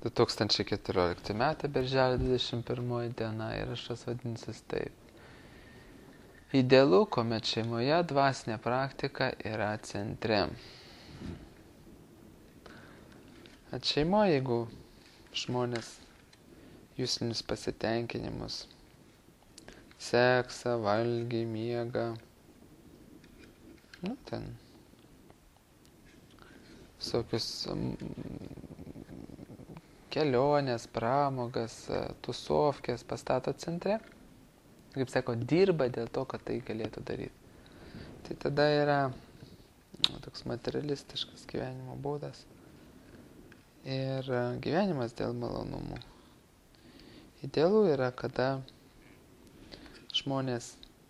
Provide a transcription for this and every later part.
2014 metai, birželio 21 diena, įrašas vadinsis taip. Idealu, kuomet šeimoje dvasinė praktika yra centre. Šeimoje, jeigu žmonės jūslinius pasitenkinimus, seksą, valgį, miegą, ten visokius kelionės, pramogas, tusovkės pastato centre, kaip sako, dirba dėl to, kad tai galėtų daryti. Tai tada yra toks materialistiškas gyvenimo būdas ir gyvenimas dėl malonumų. Idealu yra, kada žmonės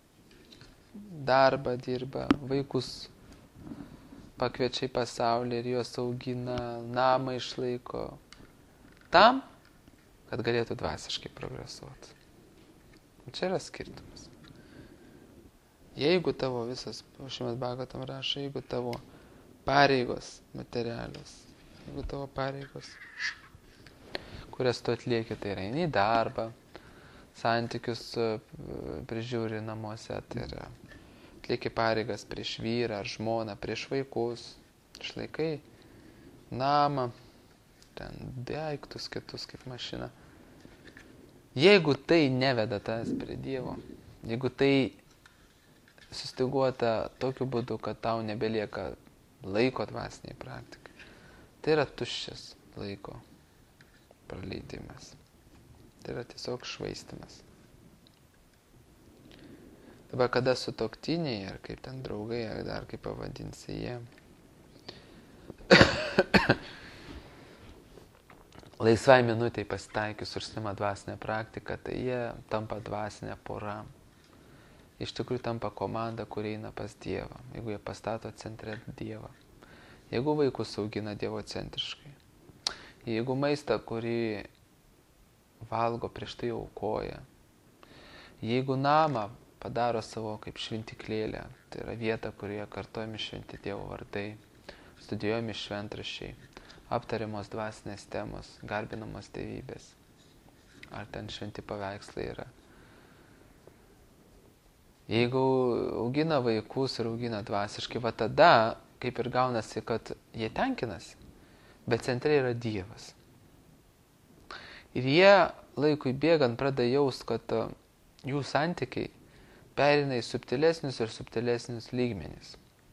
darbą dirba, vaikus pakviečia į pasaulį ir juos augina, namą išlaiko, tam, kad galėtų dvasiškai progresuoti. Čia yra skirtumas. Jeigu tavo visas, Šrimad Bhagavatam rašo, jeigu tavo pareigos materialios, jeigu tavo pareigos, kurias tu atlieki, tai yra eini į darbą, santykius prižiūri namuose, tai yra atlieki pareigas prieš vyrą ar žmoną, prieš vaikus, išlaikai namą, ten daiktus kitus kaip mašina. Jeigu tai neveda tas prie Dievo, jeigu tai sustyguota tokiu būdu, kad tau nebelieka laiko dvasiniai praktikai, tai yra tuščias laiko praleidimas. Tai yra tiesiog švaistimas. Dabar kada sutuoktiniai, ar kaip ten draugai, ar dar kaip pavadinsi jie, laisvai minutėj pasitaikius užsiima dvasinę praktiką, tai jie tampa dvasinė pora. Iš tikrųjų tampa komanda, kuri eina pas Dievą, jeigu jie pastato centre Dievą. Jeigu vaikus augina dievocentriškai. Jeigu maistą, kurį valgo, prieš tai aukoja. Jeigu namą padaro savo kaip šventiklėlę, tai yra vieta, kurioje kartojami šventi Dievo vardai, studijuojami šventraščiai, aptariamos dvasinės temos, garbinamos dievybės, ar ten šventi paveikslai yra. Jeigu augina vaikus ir augina dvasiškai, va tada, kaip ir gaunasi, kad jie tenkinasi, bet centre yra Dievas. Ir jie laikui bėgant pradeda jaust, kad jų santykiai pereina į subtilesnius ir subtilesnius lygmenis.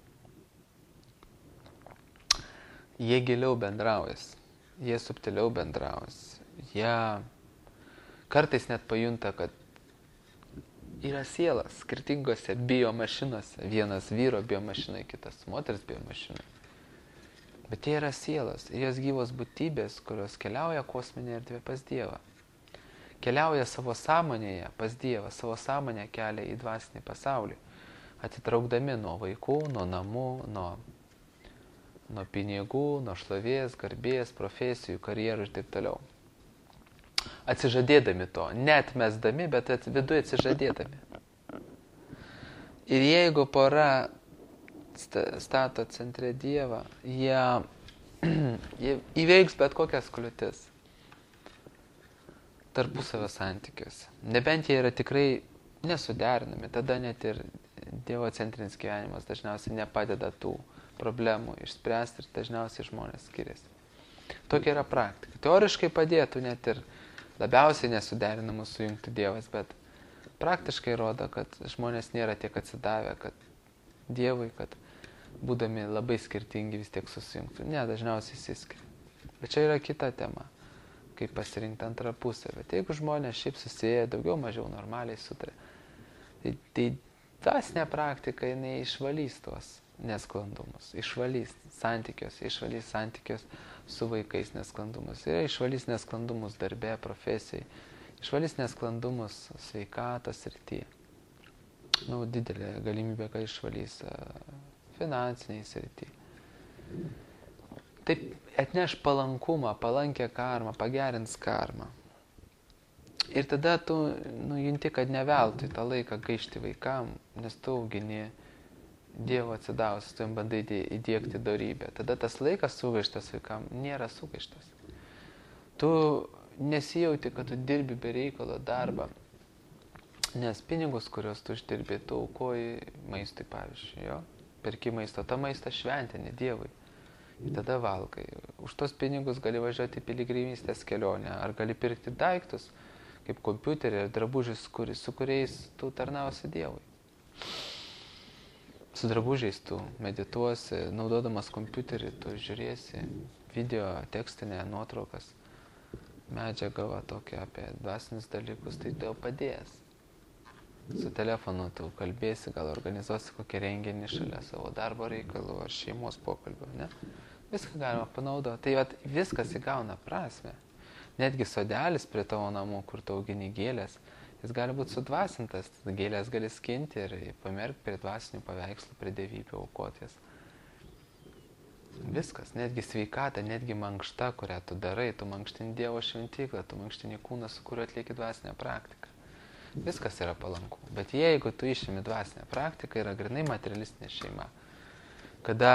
Jie giliau bendraujas, jie subtiliau bendraujas, jie kartais net pajunta, kad yra sielas skirtingose biomašinose, vienas vyro biomašinai, kitas moters biomašinai. Bet jie yra sielas ir jos gyvos būtybės, kurios keliauja kosminėje erdvėje pas Dievą. Keliauja savo sąmonėje pas Dievą, savo sąmonę kelia į dvasinį pasaulį, atitraukdami nuo vaikų, nuo namų, nuo pinigų, nuo šlovės, garbės, profesijų, karjerų ir taip toliau. Atsižadėdami to, net mesdami, bet viduje atsižadėdami. Ir jeigu pora stato centre Dievą, jie įveiks bet kokias kliūtis tarpusavio santykiuose. Nebent jie yra tikrai nesuderinami, tada net ir dievocentrinis gyvenimas dažniausiai nepadeda tų problemų išspręsti ir dažniausiai žmonės skiriasi. Tokia yra praktika. Teoriškai padėtų net ir labiausiai nesuderinamus sujungti Dievas, bet praktiškai rodo, kad žmonės nėra tiek atsidavę, kad Dievui, kad būdami labai skirtingi vis tiek susijungtų. Ne, dažniausiai išsiskiria. Bet čia yra kita tema, kaip pasirinkti antrą pusę. Bet jeigu žmonės šiaip susiję, daugiau mažiau normaliai sutarė, tai dvasinė praktika, jinai išvalys tuos nesklandumus, išvalys santykius su vaikais nesklandumus. Ir išvalys nesklandumus darbe, profesijai, išvalys nesklandumus sveikatos srityje. Didelė galimybė, kad išvalys finansiniai srityje. Taip atneš palankumą, palankę karmą, pagerins karmą. Ir tada tu junti, kad neveltui tą laiką gaišti vaikam, nes tu augini Dievo atsidavusius, tu jam bandai įdiegti dorybę. Tada tas laikas sugaištas vaikam nėra sugaištas. Tu nesijauti, kad tu dirbi be reikalo darbą, nes pinigus, kuriuos tu uždirbi, tu aukoji maistui, pavyzdžiui, jo? Perki maisto, ta maistą šventinį Dievui. Ir tada valgai. Už tos pinigus gali važiuoti į piligrimystės kelionę, ar gali pirkti daiktus, kaip kompiuterį ir drabužius, su kuriais tu tarnausi Dievui. Su drabužiais tu medituosi, naudodamas kompiuterį, tu žiūrėsi video, tekstinę, nuotraukas, medžiagą va tokia apie dvasinius dalykus, tai tau padės. Su telefonu tu kalbėsi, gal organizuosi kokį renginį šalia savo darbo reikalų ar šeimos pokalbio, ne? Viską galima panaudoti. Tai vat, viskas įgauna prasme. Netgi sodelis prie tavo namų, kur tu augini gėlės, jis gali būti sudvasintas. Gėlės gali skinti ir pamerkti prie dvasinių paveikslų, prie dievybių aukoties. Viskas, netgi sveikata, netgi mankšta, kurią tu darai, tu mankštini Dievo šventyklą, tu mankštini kūną, su kuriuo atlieki dvasinę praktiką. Viskas yra palanku. Bet jeigu tu išimi dvasinę praktiką, yra grinai materialistinė šeima. Kada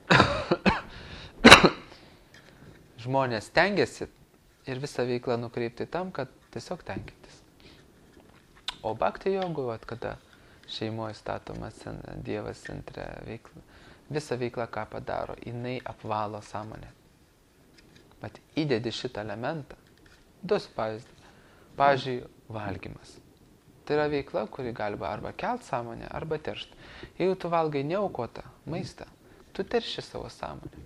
žmonės tengiasi ir visą veiklą nukreipti tam, kad tiesiog tenkintis. O bhakti jogui, kada šeimoje statomas Dievas centre veikla, visa veikla, ką padaro, jinai apvalo sąmonę. Bet įdedi šitą elementą. Duosiu pavyzdį. Pavyzdžiui, valgymas. Tai yra veikla, kuri gali arba kelt sąmonę, arba teršti. Jeigu tu valgai neaukotą maistą, tu terši savo sąmonę.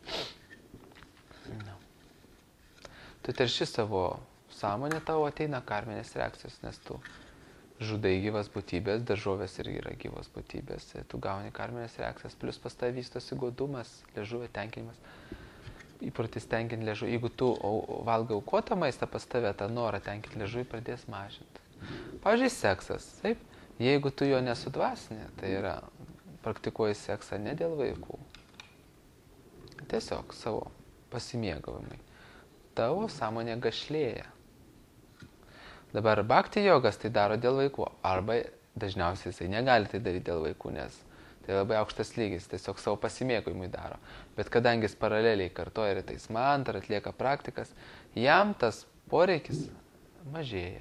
No. Tu terši savo sąmonę, tavo ateina karminės reakcijos, nes tu žudai gyvas būtybės, daržovės irgi yra gyvos būtybės, tu gauni karminės reakcijas, plus pas tave vystosi godumas, liežuvio tenkinimas. Įprotis tenkinti liežuvį. Jeigu tu valgai aukotą maistą, pas tave tą norą tenkinti liežuvį pradės mažinti. Pavyzdžiui, seksas. Taip, jeigu tu jo nesudvasinė, tai yra praktikuoji seksą ne dėl vaikų. Tiesiog savo pasimėgavimai. Tavo sąmonė gašlėja. Dabar bhakti jogas tai daro dėl vaikų. Arba dažniausiai jisai negali tai daryti dėl vaikų, nes tai labai aukštas lygis, tiesiog savo pasimėgavimui daro. Bet kadangi jis paraleliai kartoja rytais mantrą, atlieka praktikas, jam tas poreikis mažėja.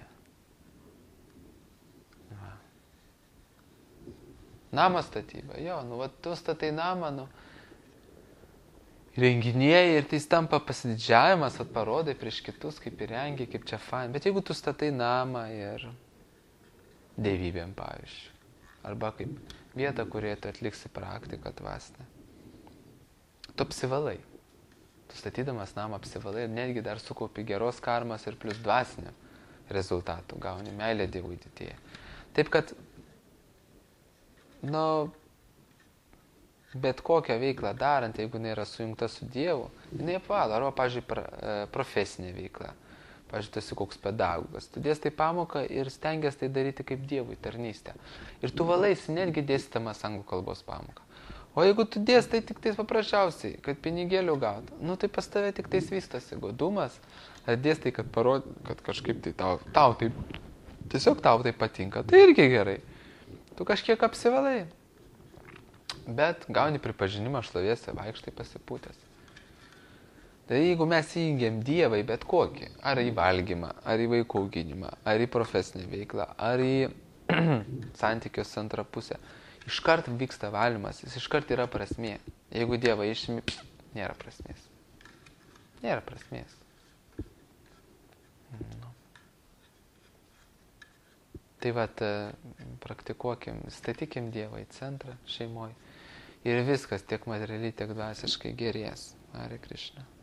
Namo statyba, jo, tu statai namą, renginėjai ir tai tampa pasididžiavimas, parodai prieš kitus, kaip įrengi, kaip čia fain. Bet jeigu tu statai namą ir dievybėm, pavyzdžiui, arba kaip vietą, kurioje tu atliksi praktiką dvasinę, tu apsivalai. Tu statydamas namą apsivalai ir netgi dar sukaupi geros karmas ir plus dvasinio rezultatų, gauni meilę Dievui didėja. Taip kad bet kokią veiklą darant, jeigu jinai yra sujungta su Dievu, jinai apvalo. Arba, pavyzdžiui, profesinė veikla. Pavyzdžiui, tu esi koks pedagogas. Tu dėstai pamoką ir stengiasi tai daryti kaip Dievui tarnystę. Ir tu valaisi netgi dėstydamas anglų kalbos pamoką. O jeigu tu dėstai tik tais paprasčiausiai, kad pinigėlių gautų, tai pas tave tik tais vystosi godumas, ar dėstai, kad parodė, kad kažkaip tai tau tai, tiesiog tau tai patinka, tai irgi gerai. Tu kažkiek apsivalai, bet gauni pripažinimą šlovėse, vaikštai pasipūtęs. Tai jeigu mes įjungiam Dievą į bet kokį, ar į valgymą, ar į vaikų auginimą, ar į profesinę veiklą, ar į santykios antrą pusę, iškart vyksta valymas, jis iškart yra prasmė. Jeigu Dievą išimi, nėra prasmės. Nėra prasmės. Tai vat, praktikuokim, statykim Dievą į centrą šeimoje ir viskas tiek materialiai, tiek dvasiškai gerės. Hare Krishna.